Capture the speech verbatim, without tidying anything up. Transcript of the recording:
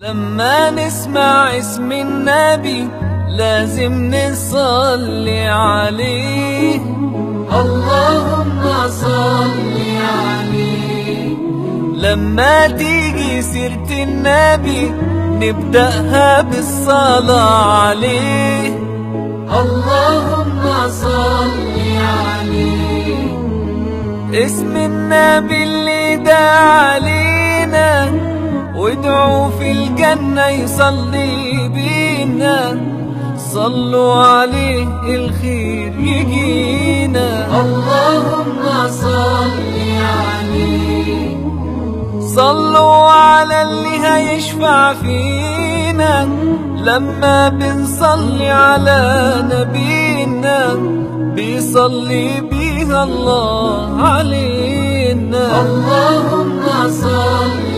لما نسمع اسم النبي لازم نصلي عليه، اللهم صل عليه. لما تيجي سيرة النبي نبدأها بالصلاة عليه، اللهم صل عليه. اسم النبي اللي دعا علينا وادعوا في الجنة يصلي بينا، صلوا عليه الخير يجينا، اللهم صل عليه. صلوا على اللي هيشفع فينا لما بنصلي على نبينا، بيصلي بيها الله علينا، اللهم صل